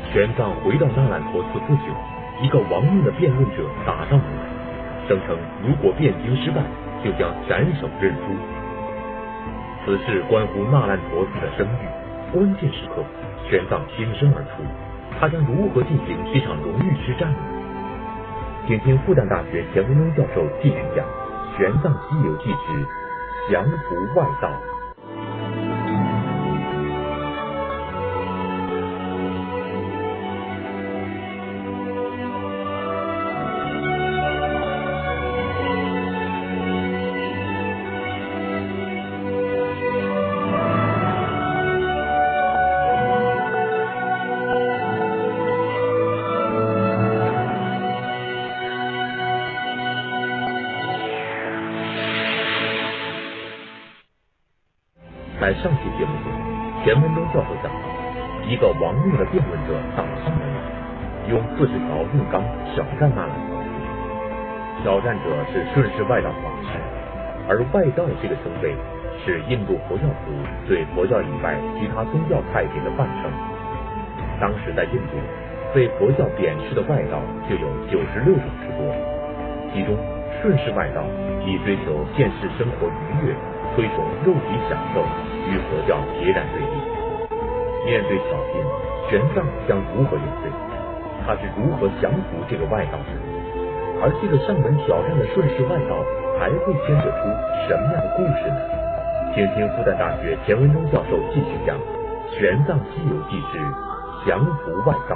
玄奘回到那兰陀寺不久，一个亡命的辩论者打上门来，声称如果辩经失败，就将斩首认输。此事关乎那兰陀寺的声誉，关键时刻，玄奘挺身而出，他将如何进行这场荣誉之战呢？请听复旦大学钱文忠教授继续讲《玄奘西游记之降伏外道》。在上期节目中，钱文忠教授讲到，一个亡命的辩论者打上门来，用40条硬刚挑战那兰陀寺。挑战者是顺世外道法师，而外道这个称谓是印度佛教徒对佛教以外其他宗教派别的泛称。当时在印度，被佛教贬斥的外道就有96种之多，其中顺世外道以追求现世生活愉悦，推崇肉体享受，与佛教截然对立。面对挑衅，玄奘将如何应对？他是如何降服这个外道的？而这个上门挑战的顺世外道还会牵扯出什么样的故事呢？请听复旦大学钱文忠教授继续讲《玄奘西游记之降服外道》。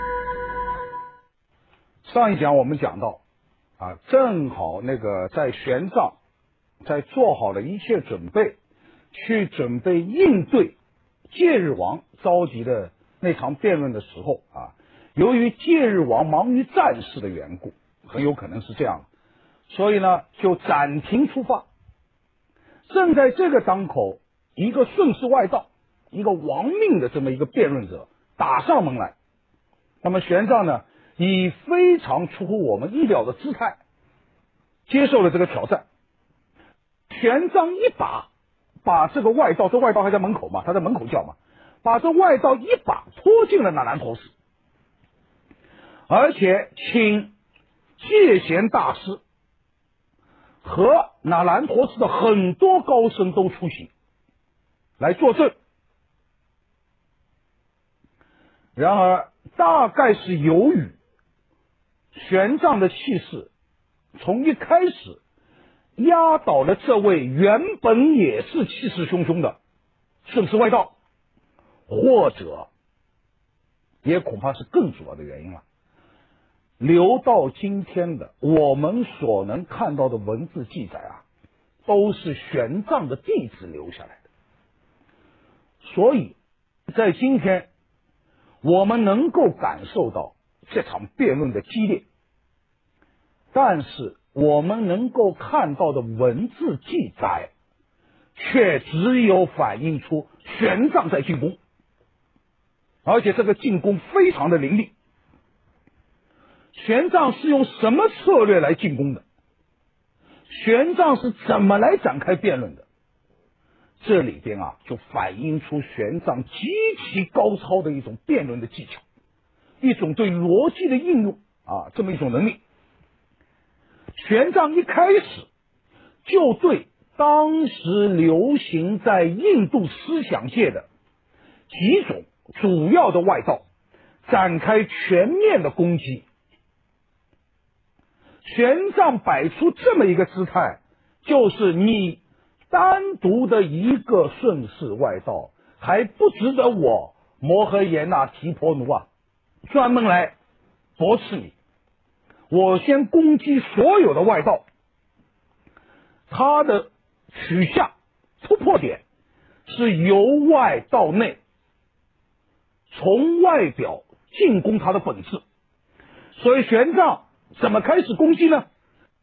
上一讲我们讲到正好那个在玄奘在做好了一切准备，去准备应对戒日王召集的那场辩论的时候由于戒日王忙于战事的缘故，很有可能是这样，所以呢就暂停出发。正在这个当口，一个顺世外道，一个亡命的这么一个辩论者打上门来。那么玄奘呢，以非常出乎我们意料的姿态接受了这个挑战。玄奘一把这个外道，这外道还在门口嘛，他在门口叫嘛，把这外道一把拖进了那兰陀寺，而且请戒贤大师和那兰陀寺的很多高僧都出席来作证。然而大概是由于玄奘的气势从一开始压倒了这位原本也是气势汹汹的顺世外道，或者也恐怕是更主要的原因了，留到今天的我们所能看到的文字记载都是玄奘的弟子留下来的。所以在今天我们能够感受到这场辩论的激烈，但是我们能够看到的文字记载却只有反映出玄奘在进攻，而且这个进攻非常的凌厉。玄奘是用什么策略来进攻的？玄奘是怎么来展开辩论的？这里边就反映出玄奘极其高超的一种辩论的技巧，一种对逻辑的应用这么一种能力。玄奘一开始就对当时流行在印度思想界的几种主要的外道展开全面的攻击。玄奘摆出这么一个姿态，就是你单独的一个顺世外道还不值得我摩诃衍那提婆奴专门来驳斥你。我先攻击所有的外道，他的取向突破点是由外到内，从外表进攻他的本质。所以玄奘怎么开始攻击呢？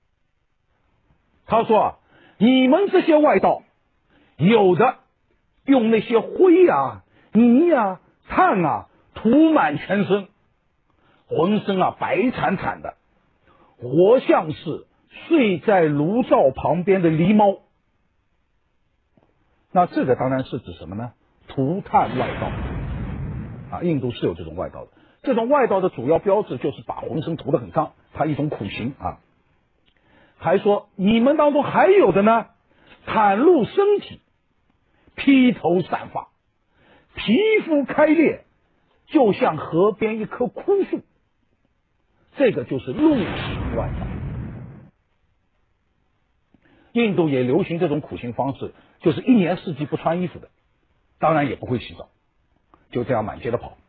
他说你们这些外道，有的用那些灰泥炭涂满全身，浑身白惨惨的，活像是睡在炉灶旁边的狸猫。那这个当然是指什么呢？涂炭外道印度是有这种外道的。 这种外道的主要标志就是把浑身涂得很脏，它一种苦行啊。还说你们当中还有的呢，袒露身体，披头散发，皮肤开裂，就像河边一棵枯树，这个就是露行外道。印度也流行这种苦行方式，就是一年四季不穿衣服的，当然也不会洗澡，就这样满街的跑。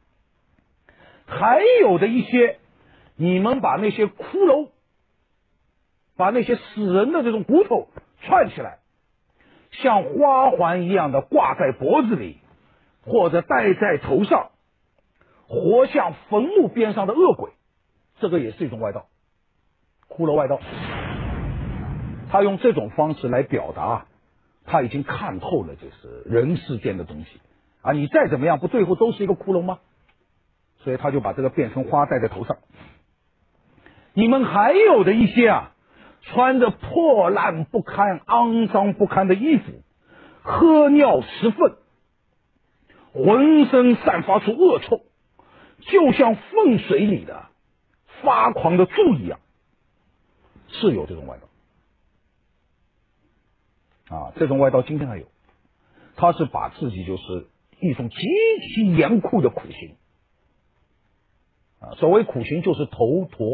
还有的一些，你们把那些骷髅，把那些死人的这种骨头串起来，像花环一样的挂在脖子里，或者戴在头上，活像坟墓边上的恶鬼，这个也是一种外道，骷髅外道。他用这种方式来表达他已经看透了就是人世间的东西啊，你再怎么样不最后都是一个骷髅吗？所以他就把这个变成花戴在头上。你们还有的一些啊，穿着破烂不堪、肮脏不堪的衣服，喝尿食粪，浑身散发出恶臭，就像粪水里的发狂的猪一样，是有这种外道啊，这种外道今天还有，他是把自己就是一种极其严酷的苦行啊，所谓苦行就是头陀。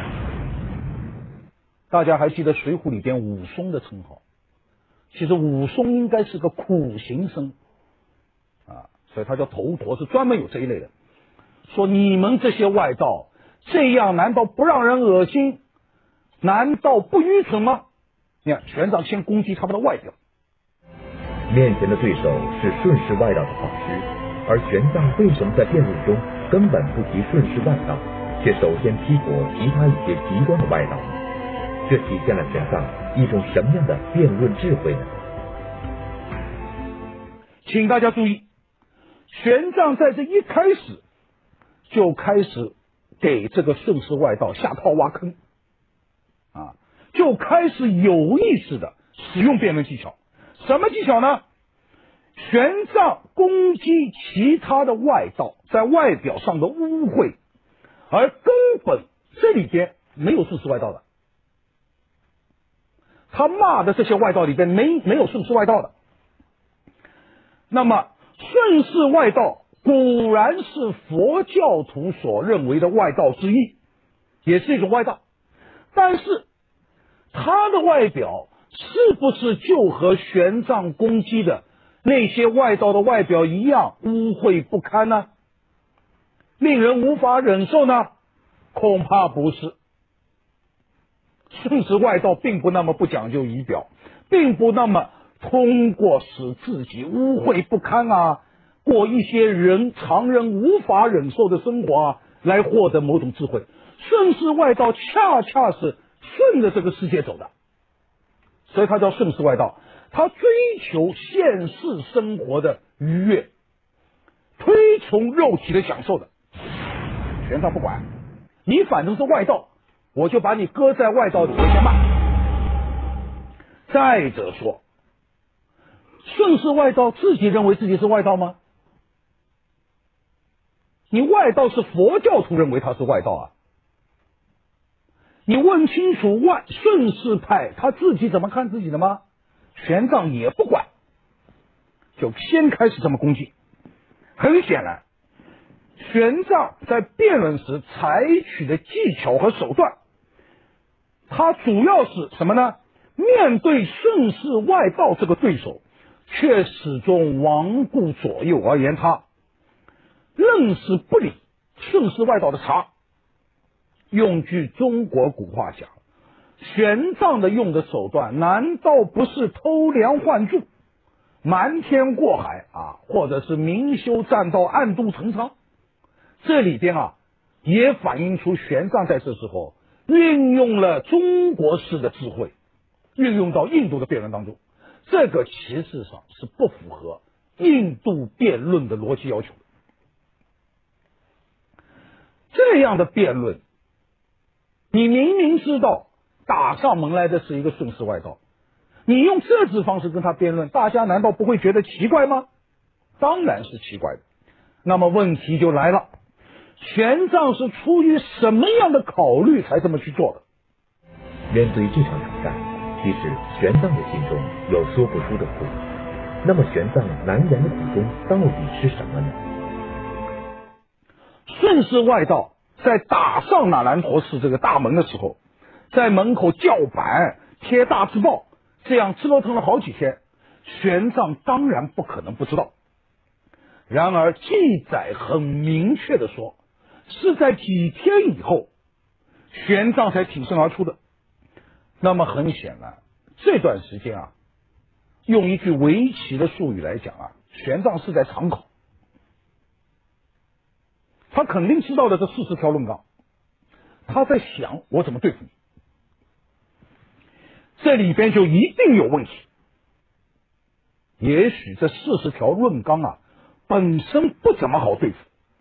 大家还记得《水浒》里边武松的称号，其实武松应该是个苦行僧啊，所以他叫头陀，是专门有这一类的。说你们这些外道这样难道不让人恶心？难道不愚蠢吗？你看玄奘先攻击他们的外表， 面前的对手是顺势外道的法师，而玄奘为什么在辩论中根本不提顺势外道，却首先批驳其他一些极端的外道呢？这体现了玄奘一种什么样的辩论智慧呢？ 请大家注意，玄奘在这一开始就开始给这个顺势外道下套挖坑啊，就开始有意识的使用辩论技巧。什么技巧呢？玄奘攻击其他的外道在外表上的污秽，而根本这里边没有顺势外道的，他骂的这些外道里边没有顺势外道的。那么顺势外道果然是佛教徒所认为的外道之一，也是一种外道，但是他的外表是不是就和玄奘攻击的那些外道的外表一样污秽不堪呢？令人无法忍受呢？恐怕不是。顺势外道并不那么不讲究仪表，并不那么通过使自己污秽不堪啊，过一些常人无法忍受的生活啊，来获得某种智慧。顺势外道恰恰是顺着这个世界走的，所以他叫顺势外道。他追求现世生活的愉悦，推崇肉体的享受的。玄奘不管，你反正是外道，我就把你搁在外道里面先骂。再者说，顺势外道自己认为自己是外道吗？你外道是佛教徒认为他是外道啊。你问清楚顺势派他自己怎么看自己的吗？玄奘也不管，就先开始这么攻击。很显然，玄奘在辩论时采取的技巧和手段，他主要是什么呢？面对顺势外道这个对手，却始终罔顾左右而言他，愣是不理顺势外道的茬。用句中国古话讲，玄奘的用的手段难道不是偷梁换柱、瞒天过海啊，或者是明修栈道、暗度陈仓？这里边啊，也反映出玄奘在这时候运用了中国式的智慧，运用到印度的辩论当中。这个其实上是不符合印度辩论的逻辑要求的。这样的辩论，你明明知道打上门来的是一个顺势外道，你用这种方式跟他辩论，大家难道不会觉得奇怪吗？当然是奇怪的。那么问题就来了， 玄奘是出于什么样的考虑才这么去做的？ 面对这场挑战，其实玄奘的心中有说不出的苦。那么玄奘难言的苦衷到底是什么呢？ 顺势外道在打上那兰陀寺这个大门的时候，在门口叫板贴大字报，这样支罗腾了好几天，玄奘当然不可能不知道。然而记载很明确的说，是在几天以后玄奘才挺身而出的。那么很显然这段时间啊，用一句围棋的术语来讲啊，玄奘是在长考。他肯定知道了这40条论纲，他在想我怎么对付你，这里边就一定有问题。也许这40条论纲啊本身不怎么好对付，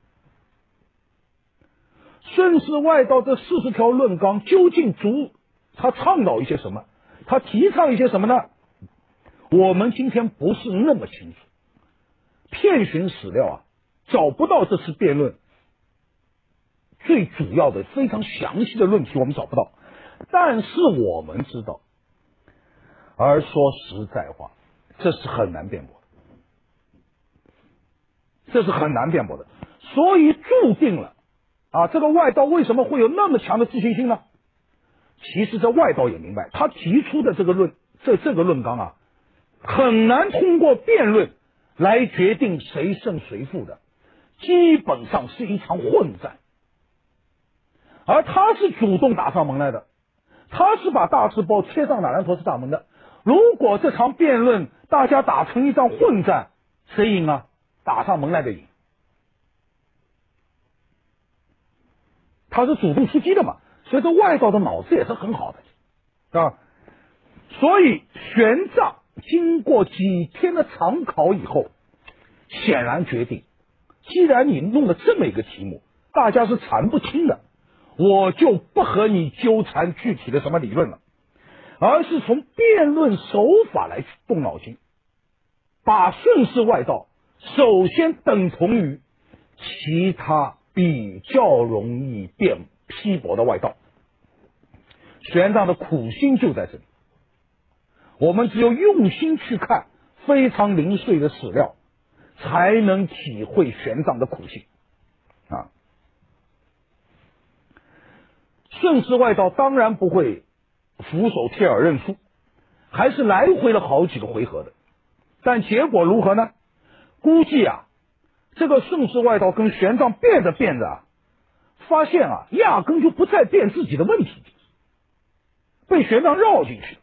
顺势外道这40条论纲究竟他倡导一些什么，他提倡一些什么呢？我们今天不是那么清楚，遍寻史料啊找不到这次辩论最主要的非常详细的论题，我们找不到。但是我们知道，而说实在话，这是很难辩驳的，这是很难辩驳的。所以注定了啊，这个外道为什么会有那么强的自信心呢？其实这外道也明白，他提出的这个论纲啊，很难通过辩论来决定谁胜谁负的，基本上是一场混战。而他是主动打上门来的，他是把大字报贴上那兰陀寺大门的。如果这场辩论大家打成一场混战，谁赢啊？打上门来的赢。他是主动出击的嘛，所以这外道的脑子也是很好的啊。所以玄奘经过几天的长考以后，显然决定，既然你弄了这么一个题目，大家是缠不清的，我就不和你纠缠具体的什么理论了，而是从辩论手法来动脑筋，把顺势外道首先等同于其他比较容易批驳的外道。玄奘的苦心就在这里，我们只有用心去看非常零碎的史料，才能体会玄奘的苦心啊。顺势外道当然不会俯首帖耳认输，还是来回了好几个回合的。但结果如何呢？估计啊，这个顺势外道跟玄奘辩着辩着啊，发现啊，压根就不再辩自己的问题，被玄奘绕进去。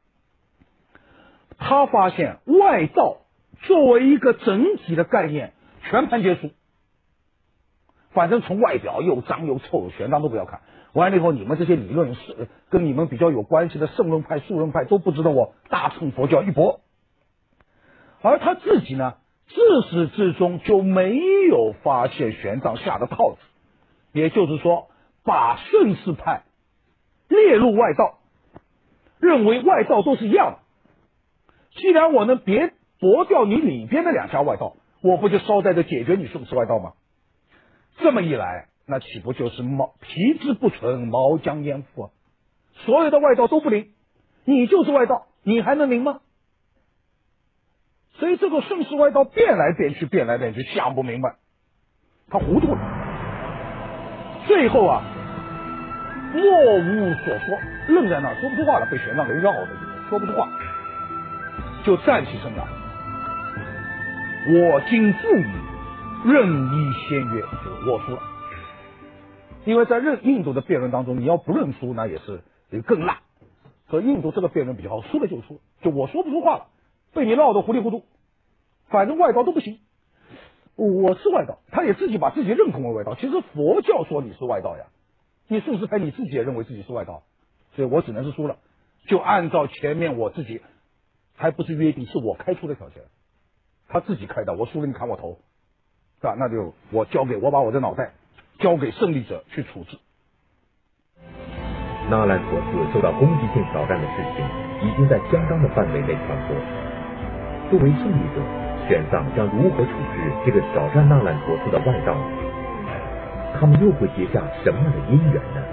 他发现外道作为一个整体的概念全盘皆输，反正从外表又脏又臭，玄奘都不要看。完了以后，你们这些理论是跟你们比较有关系的圣论派、数论派都不值得我大乘佛教一搏。而他自己呢，自始至终就没有发现玄奘下的套子，也就是说，把顺势派列入外道，认为外道都是一样的。既然我能别驳掉你里边的两家外道，我不就捎带着解决你顺势外道吗？这么一来，那岂不就是皮之不存，毛将焉附啊？所有的外道都不灵，你就是外道，你还能灵吗？所以这个顺势外道变来变去，想不明白，他糊涂了。最后啊，莫无所说，愣在那儿说不出话了，被玄奘给绕的，说不出话，就站起身来。我今复以任一先约，就我输了。因为在印度的辩论当中，你要不认输，那也是更辣。所以印度这个辩论比较好，输了就输，就我说不出话了，被你绕得糊里糊涂。反正外道都不行，我是外道，他也自己把自己认同为外道。其实佛教说你是外道呀，你顺势派你自己也认为自己是外道，所以我只能是输了。就按照前面我自己还不是约定，是我开出的条件，他自己开的，我输了你砍我头，是吧？那就我把我的脑袋交给胜利者去处置。 那兰陀寺受到攻击性挑战的事情已经在相当的范围内传播。作为胜利者，玄奘将如何处置这个挑战那兰陀寺的外道呢？ 他们又会结下什么样的姻缘呢？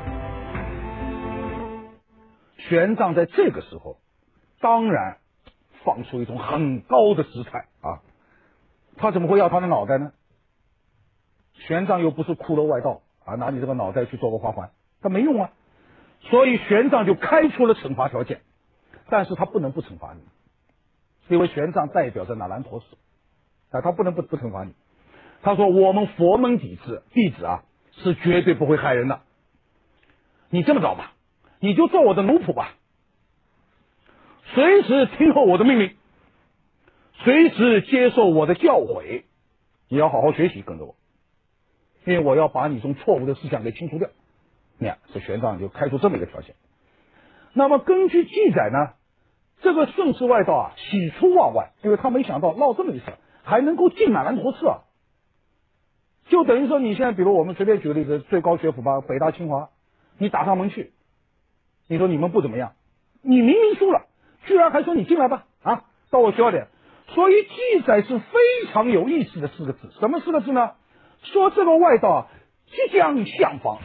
玄奘在这个时候当然放出一种很高的姿态啊，他怎么会要他的脑袋呢？玄奘又不是骷髅外道啊，拿你这个脑袋去做个花环，他没用啊。所以玄奘就开出了惩罚条件，但是他不能不惩罚你，因为玄奘代表着那兰陀寺啊，他不能不惩罚你。他说我们佛门弟子啊是绝对不会害人的，你这么着吧，你就做我的奴仆吧，随时听候我的命令，随时接受我的教诲，你要好好学习跟着我，因为我要把你从错误的思想给清除掉。你看这玄奘就开出这么一个条件。那么根据记载呢，这个顺世外道啊喜出望外，因为他没想到闹这么一事还能够进那兰陀寺啊，就等于说你现在比如我们随便举个例子，最高学府吧，北大清华，你打上门去，你说你们不怎么样，你明明输了，居然还说你进来吧啊，到我学校点。所以记载是非常有意思的四个字，什么四个字呢？说这个外道啊即将相访，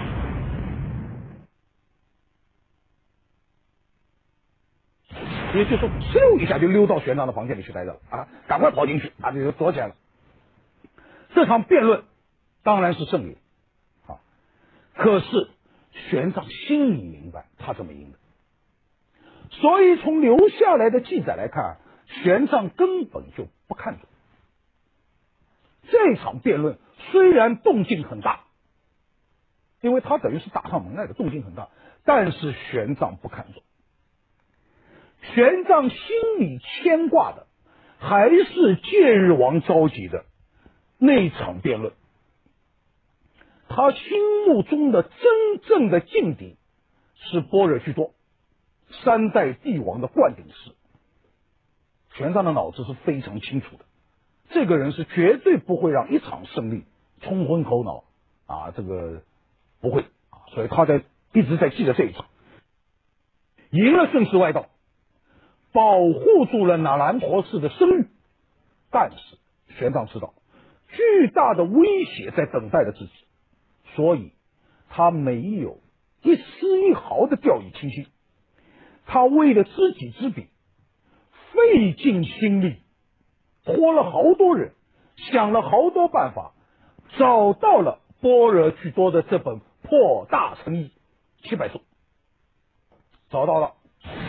也就是说嗖一下就溜到玄奘的房间里去待着了啊，赶快跑进去啊，就躲起来了。这场辩论当然是胜利啊，可是玄奘心里明白他怎么赢的，所以从留下来的记载来看，玄奘根本就不看重这场辩论。虽然动静很大，因为他等于是打上门来的，动静很大，但是玄奘不看重。玄奘心里牵挂的还是戒日王召集的那场辩论，他心目中的真正的劲敌是般若居多，三代帝王的灌顶师。玄奘的脑子是非常清楚的，这个人是绝对不会让一场胜利冲昏头脑啊，这个不会啊，所以他一直在记着这一场，赢了顺世外道，保护住了那兰陀寺的声誉。但是玄奘知道巨大的威胁在等待着自己，所以他没有一丝一毫的掉以轻心。他为了知己知彼，费尽心力，托了好多人，想了好多办法，找到了般若居多的这本破大乘义700书，找到了。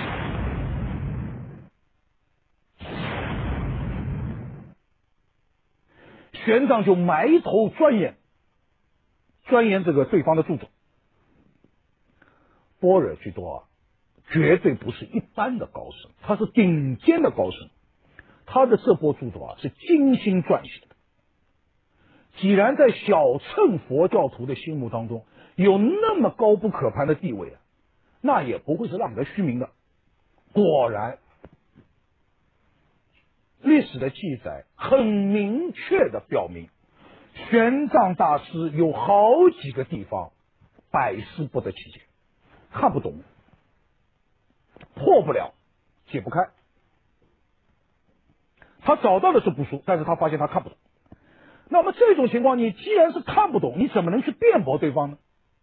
玄奘就埋头钻研这个对方的著作。般若居多啊，绝对不是一般的高僧，他是顶尖的高僧。他的这部著作啊是精心撰写的。既然在小乘佛教徒的心目当中有那么高不可攀的地位啊，那也不会是浪得虚名的。果然，历史的记载很明确的表明，玄奘大师有好几个地方百思不得其解，看不懂，破不了，解不开。他找到的是部书，但是他发现他看不懂。那么这种情况，你既然是看不懂，你怎么能去辩驳对方呢？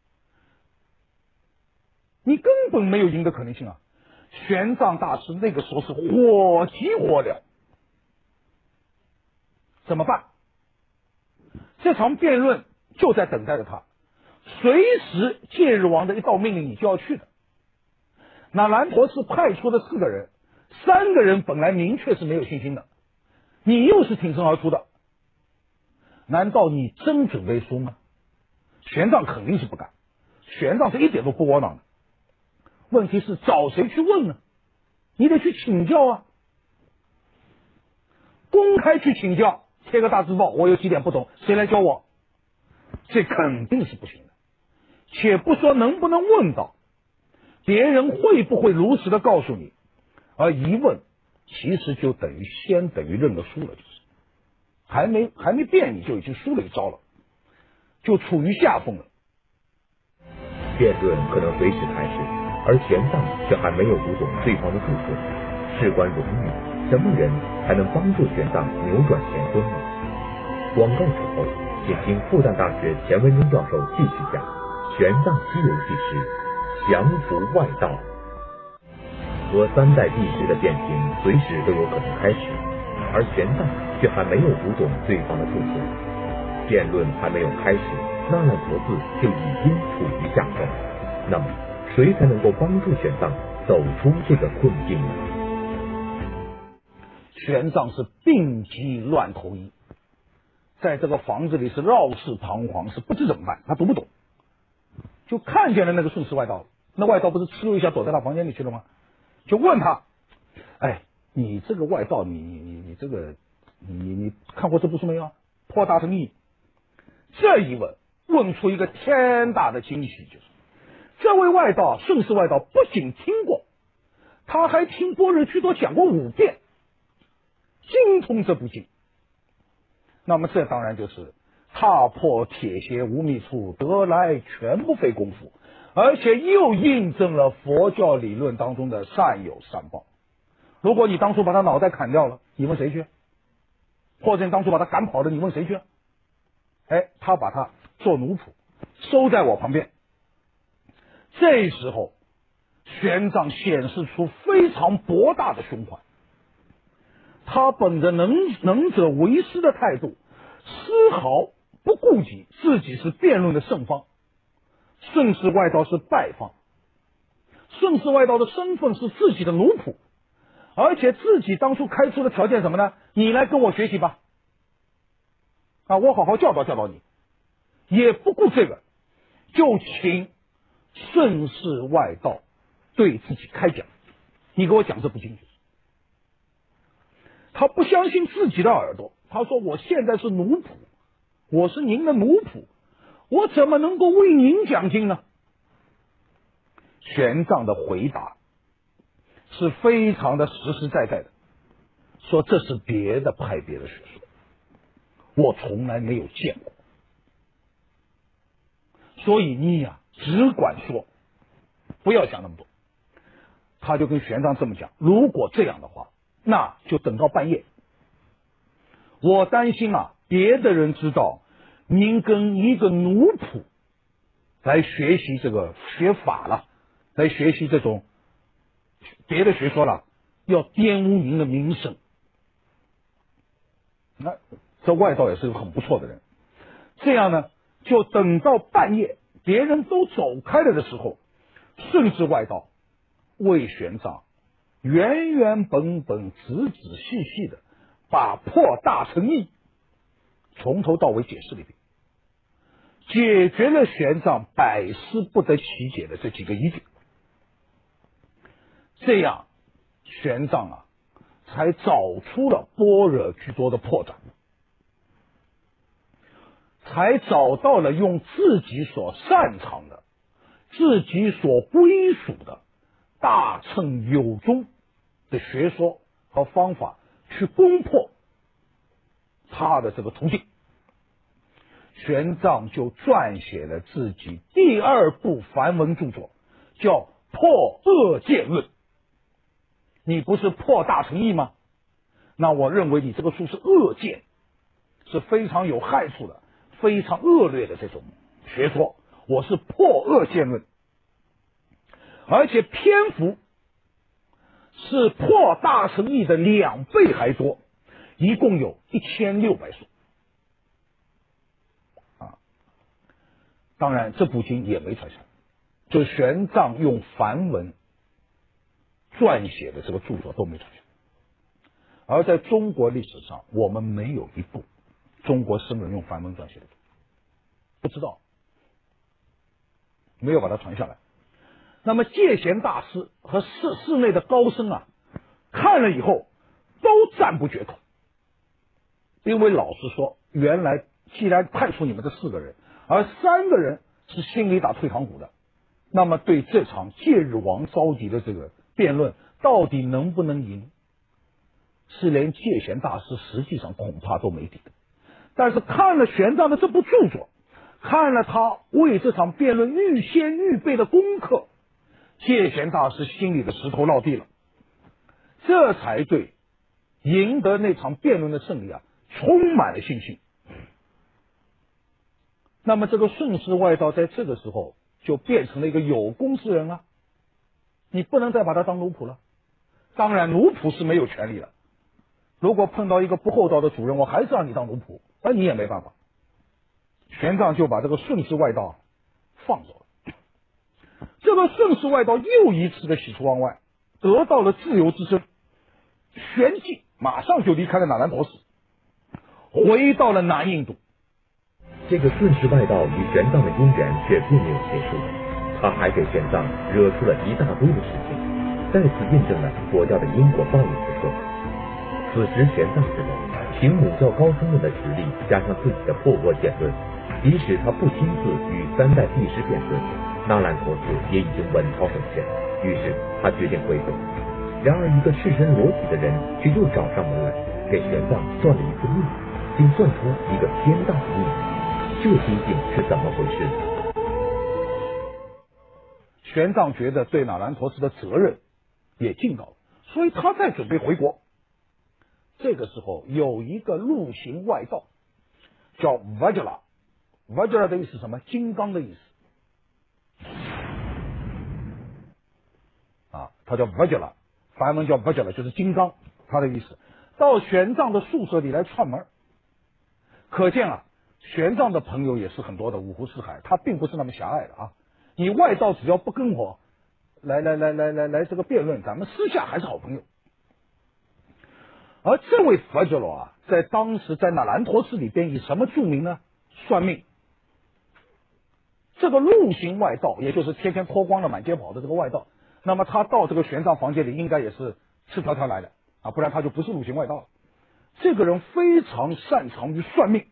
你根本没有赢的可能性啊！玄奘大师那个时候是火急火燎，怎么办？这场辩论就在等待着他，随时戒日王的一道命令，你就要去的。那兰陀寺派出的4个人，3个人本来明确是没有信心的，你又是挺身而出的，难道你真准备输吗？玄奘肯定是不敢，玄奘是一点都不窝囊的。问题是找谁去问呢？你得去请教啊，公开去请教，贴个大字报，我有几点不懂，谁来教我？这肯定是不行的。且不说能不能问到，别人会不会如实的告诉你，而一问其实就等于认了输了，就是还没辩你就已经输了一招了，就处于下风了。 辩论可能随时开始，而玄奘却还没有读懂对方的著作，事关荣誉，什么人才能帮助玄奘扭转乾坤呢？广告之后请听复旦大学钱文忠教授继续讲《玄奘西游记》之降服外道。和三代帝师的辩评随时都有可能开始，而玄奘却还没有读懂对方的著作，辩论还没有开始，那烂陀寺就已经处于下风。那么，谁才能够帮助玄奘走出这个困境呢？ 玄奘是病急乱投医，在这个房子里是绕世彷徨，是不知怎么办。他读不懂，就看见了那个顺世外道，那外道不是哧溜一下躲在他房间里去了吗？就问他，哎，你这个外道，你这个你看过这部书没有？破大乘义。这一问出一个天大的惊喜，就是这位外道顺世外道不仅听过，他还听般若居多讲过5遍，精通这部经。那么这当然就是踏破铁鞋无觅处，得来全不费工夫，而且又印证了佛教理论当中的善有善报。如果你当初把他脑袋砍掉了，你问谁去？或者你当初把他赶跑了，你问谁去？哎，他把他做奴仆，收在我旁边。这时候玄奘显示出非常博大的胸怀，他本着能者为师的态度，丝毫不顾及自己是辩论的胜方，顺世外道是败方，顺世外道的身份是自己的奴仆，而且自己当初开出的条件什么呢？你来跟我学习吧，我好好教导教导你，也不顾这个，就请顺世外道对自己开讲，你给我讲这部经。他不相信自己的耳朵，他说我现在是奴仆，我是您的奴仆，我怎么能够为您讲经呢？玄奘的回答是非常的实实在在的，说这是别的派别的学说，我从来没有见过，所以你只管说，不要想那么多。他就跟玄奘这么讲，如果这样的话，那就等到半夜。我担心别的人知道您跟一个奴仆来学习这个学法了，来学习这种别的学说了，要玷污您的名声。那这外道也是个很不错的人。这样呢，就等到半夜别人都走开了的时候，顺世外道为玄奘原原本本仔仔细细的把破大乘义从头到尾解释了一遍，解决了玄奘百思不得其解的这几个疑点。这样玄奘才找出了般若居多的破绽，才找到了用自己所擅长的、自己所归属的大乘有宗的学说和方法去攻破他的这个途径。玄奘就撰写了自己第2部梵文著作，叫《破恶见论》。你不是破大乘义吗？那我认为你这个书是恶见，是非常有害处的、非常恶劣的这种学说。我是破恶见论，而且篇幅是破大乘义的2倍还多，一共有1600书。当然这部经也没传下来，就玄奘用梵文撰写的这个著作都没传下来。而在中国历史上，我们没有一部中国僧人用梵文撰写的著作，不知道，没有把它传下来。那么戒贤大师和寺内的高僧看了以后都赞不绝口，因为老实说，原来既然派出你们这4个人，而3个人是心里打退堂鼓的，那么对这场戒日王召集的这个辩论到底能不能赢，是连戒贤大师实际上恐怕都没底的。但是看了玄奘的这部著作，看了他为这场辩论预先预备的功课，戒贤大师心里的石头落地了，这才对赢得那场辩论的胜利充满了信心。 那么这个顺氏外道在这个时候就变成了一个有功之人了，你不能再把他当奴仆了。当然奴仆是没有权利的，如果碰到一个不厚道的主人，我还是让你当奴仆，那你也没办法。玄奘就把这个顺氏外道放走了。这个顺氏外道又一次的喜出望外，得到了自由之身，旋即马上就离开了那兰陀寺，回到了南印度。 这个顺氏外道与玄奘的姻缘却并没有结束，他还给玄奘惹出了一大堆的事情，再次印证了佛教的因果报应之说。此时玄奘知道，凭母教高僧们的实力，加上自己的破钵剑论，即使他不亲自与三代帝师辩论，那兰陀寺也已经稳操胜券。于是他决定回国。然而一个赤身裸体的人却又找上门来，给玄奘算了一次命，并算出一个天大的秘密。这究竟是怎么回事呢？ 玄奘觉得对那兰陀寺的责任也尽到了，所以他在准备回国。这个时候有一个陆行外道叫 Vajra 的意思是什么？金刚的意思啊，他叫 Vajra， 梵文叫 Vajra， 就是金刚，他的意思到玄奘的宿舍里来串门。可见啊，玄奘的朋友也是很多的，五湖四海，他并不是那么狭隘的啊。你外道只要不跟我来这个辩论，咱们私下还是好朋友。而这位佛教罗啊，在当时在那兰陀寺里边以什么著名呢？算命。这个陆行外道，也就是天天脱光了满街跑的这个外道，那么他到这个玄奘房间里应该也是赤条条来的啊，不然他就不是陆行外道了。这个人非常擅长于算命。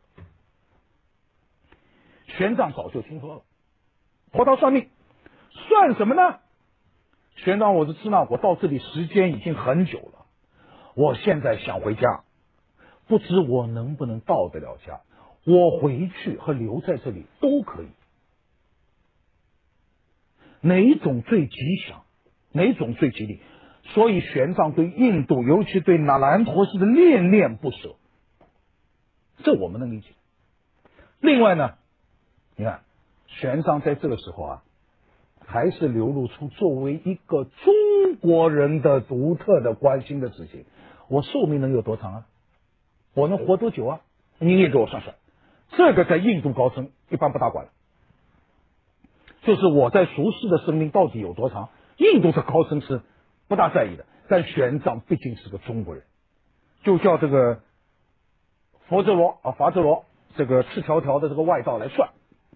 玄奘早就听说了，托他算命，算什么呢？玄奘，我是支那国到这里时间已经很久了，我现在想回家，不知我能不能到得了家？我回去和留在这里都可以，哪种最吉祥，哪种最吉利？所以玄奘对印度，尤其对那兰陀寺的恋恋不舍，这我们能理解。另外呢，你看玄奘在这个时候啊，还是流露出作为一个中国人的独特的关心的之情。我寿命能有多长啊？我能活多久啊？你也给我算算。这个在印度高僧一般不大管，就是我在俗世的生命到底有多长，印度的高僧是不大在意的。但玄奘毕竟是个中国人，就叫这个佛哲罗这个赤条条的这个外道来算。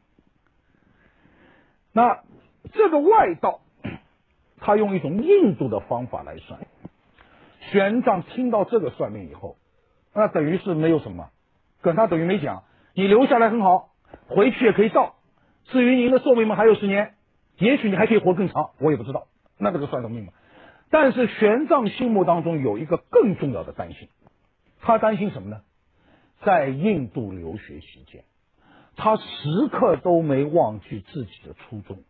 那这个外道他用一种印度的方法来算。玄奘听到这个算命以后，那等于是没有什么，跟他等于没讲，你留下来很好，回去也可以到，至于您的寿命嘛还有10年，也许你还可以活更长，我也不知道，那这个算什么命嘛。但是玄奘心目当中有一个更重要的担心，他担心什么呢？在印度留学期间，他时刻都没忘记自己的初衷，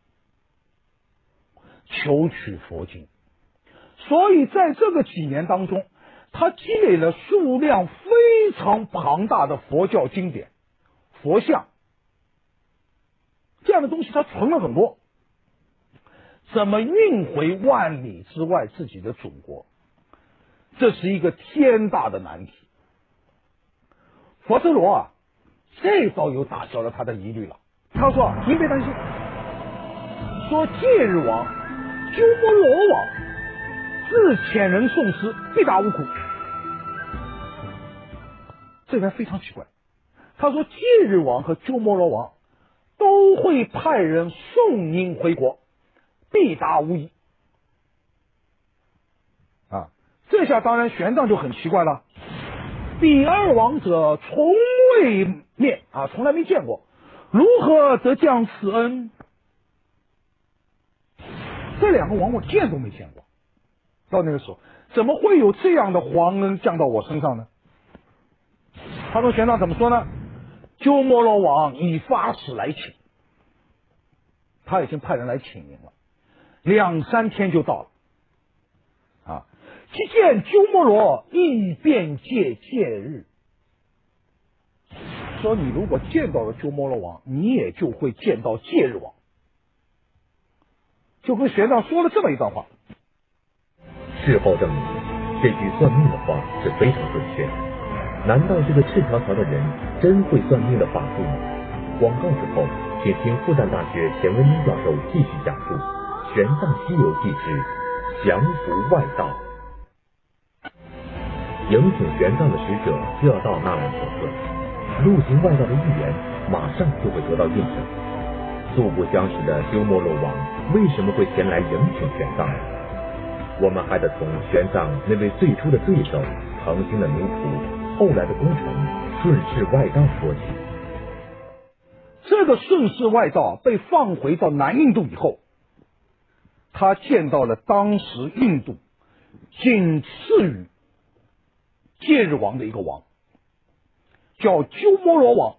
求取佛经。所以在这个几年当中，他积累了数量非常庞大的佛教经典、佛像这样的东西，他存了很多。怎么运回万里之外自己的祖国，这是一个天大的难题。佛哲罗啊，这倒又打消了他的疑虑了。他说：“您别担心，说戒日王、鸠摩罗王自遣人送师，必达无苦。”这个非常奇怪。他说戒日王和鸠摩罗王都会派人送您回国，必达无疑。啊，这下当然玄奘就很奇怪了。彼二王者从未面啊，从来没见过，如何得降此恩？这两个王我见都没见过，到那个时候怎么会有这样的皇恩降到我身上呢？他说玄奘怎么说呢？鸠摩罗王已发使来请，他已经派人来请您了，2、3天就到了。啊，即见鸠摩罗亦便戒日。 说你如果见到了鸠摩罗王，你也就会见到戒日王。就跟玄奘说了这么一段话。 事后证明，这句算命的话是非常准确的。难道这个赤条条的人真会算命的法术吗？广告之后，请听复旦大学钱文英教授继续讲述《玄奘西游记之降伏外道》。迎请玄奘的使者就要到那兰陀寺，陆行外道的预言马上就会得到印证。素不相识的鸠摩罗王为什么会前来迎请玄奘呢？我们还得从玄奘那位最初的对手、曾经的奴仆、后来的功臣顺势外道说起。 这个顺势外道被放回到南印度以后，他见到了当时印度仅次于戒日王的一个王，叫鸠摩罗王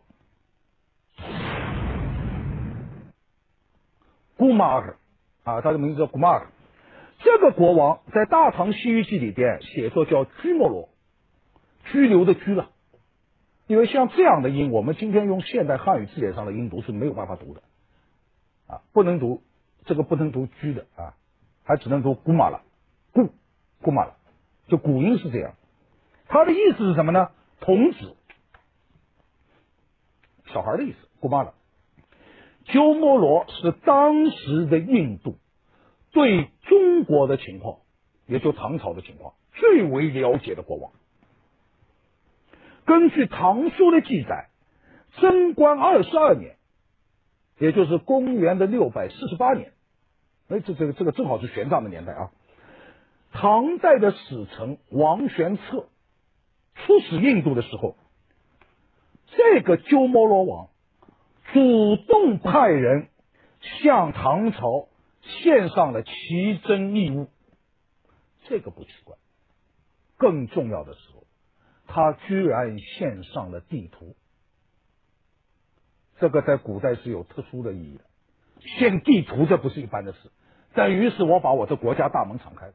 古马尔他的名字叫古马尔。这个国王在《大唐西域记》里边写作叫居摩罗，拘留的拘了。因为像这样的音，我们今天用现代汉语字典上的音读是没有办法读的不能读这个不能读居的还只能读古马了，古马了，就古音是这样。它的意思是什么呢？童子，小孩的意思，古马了。鸠摩罗是当时的印度对中国的情况，也就唐朝的情况最为了解的国王。根据唐书的记载，贞观22年，也就是公元的648年，这个正好是玄奘的年代唐代的使臣王玄策出使印度的时候，这个鸠摩罗王主动派人向唐朝献上了奇珍异物。这个不奇怪，更重要的时候，他居然献上了地图。这个在古代是有特殊的意义的，献地图这不是一般的事，等于是我把我的国家大门敞开，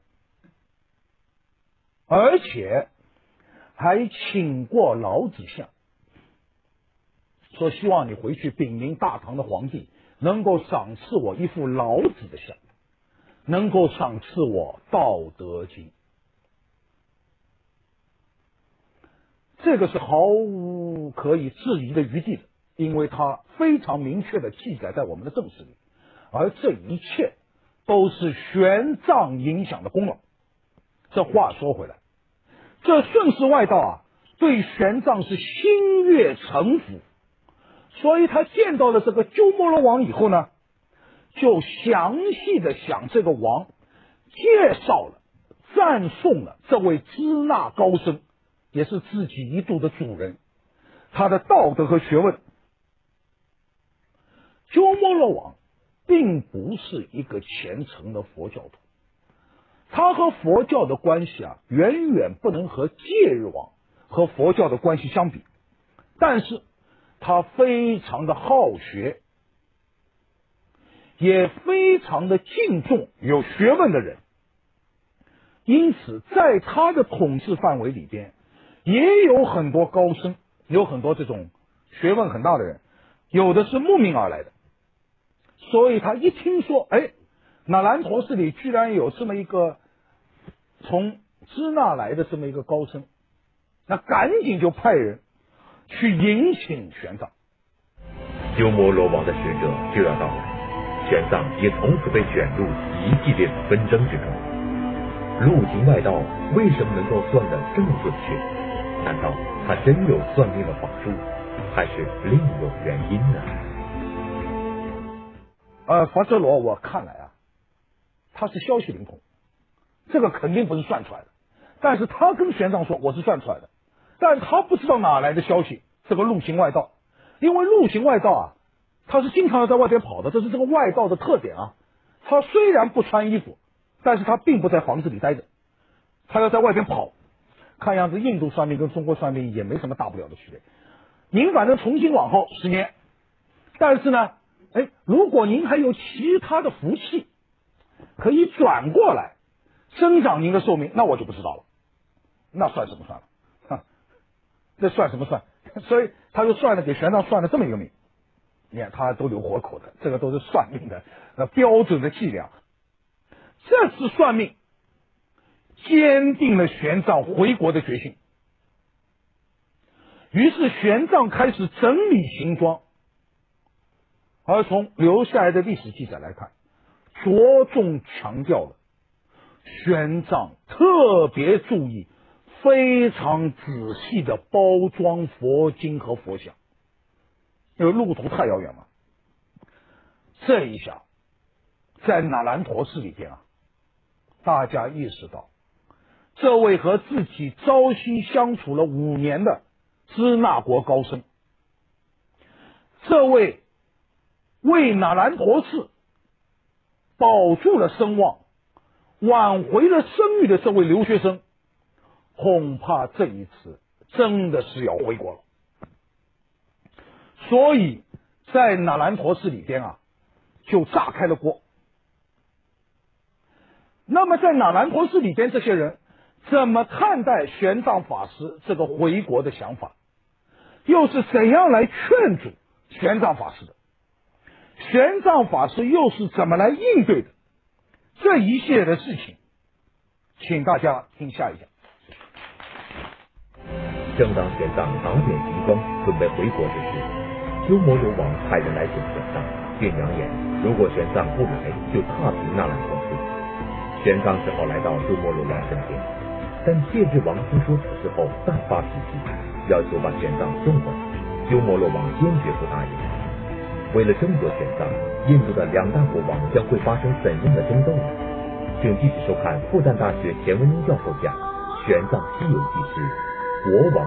而且还请过老子像，说希望你回去禀明大唐的皇帝，能够赏赐我一副老子的像，能够赏赐我《道德经》。这个是毫无可以质疑的余地的，因为它非常明确的记载在我们的正史里，而这一切都是玄奘影响的功劳。这话说回来，这顺势外道对玄奘是心悦诚服，所以他见到了这个鸠摩罗王以后呢，就详细的向这个王介绍了、赞颂了这位支那高僧，也是自己一度的主人，他的道德和学问。鸠摩罗王并不是一个虔诚的佛教徒，他和佛教的关系远远不能和戒日王和佛教的关系相比，但是他非常的好学，也非常的敬重有学问的人，因此在他的统治范围里边也有很多高僧，有很多这种学问很大的人，有的是慕名而来的。所以他一听说那兰陀寺里居然有这么一个从支那来的这么一个高僧，那赶紧就派人去迎请玄奘。 鸠摩罗王的使者就要到来，玄奘也从此被卷入一系列的纷争之中。陆行外道为什么能够算得这么准确？难道他真有算命的法术，还是另有原因呢？ 佛哲罗我看来他是消息灵通，这个肯定不是算出来的。但是他跟玄奘说我是算出来的，但他不知道哪来的消息，这个陆行外道。因为陆行外道他是经常要在外边跑的，这是这个外道的特点他虽然不穿衣服，但是他并不在房子里待着，他要在外边跑。看样子印度算命跟中国算命也没什么大不了的区别，您反正从今往后10年，但是呢如果您还有其他的福气可以转过来增长您的寿命，那我就不知道了，那算什么算了这算什么算？ 所以他就给玄奘算了这么一个命。你看他都留活口的，这个都是算命的标准的伎俩。这次算命坚定了玄奘回国的决心。于是玄奘开始整理行装，而从留下来的历史记载来看，着重强调了玄奘特别注意非常仔细的包装佛经和佛像，因为路途太遥远了。这一下在那兰陀寺里边大家意识到这位和自己朝夕相处了5年的支那国高僧，这位为那兰陀寺保住了声望、挽回了声誉的这位留学生，恐怕这一次真的是要回国了。所以在那兰陀寺里边就炸开了锅。那么在那兰陀寺里边，这些人怎么看待玄奘法师这个回国的想法，又是怎样来劝阻玄奘法师的？玄奘法师又是怎么来应对的？这一系列的事情，请大家听下一讲。 正当玄奘打点行装准备回国之时，鸠摩罗王派人来请玄奘，并扬言如果玄奘不来，就踏平那兰陀寺。玄奘只好来到鸠摩罗王身边，但戒指王听说此事后大发脾气，要求把玄奘送回来。鸠摩罗王坚决不答应。为了争夺玄奘，印度的2大国王将会发生怎样的争斗呢？请继续收看复旦大学钱文忠教授讲《玄奘西游记之国王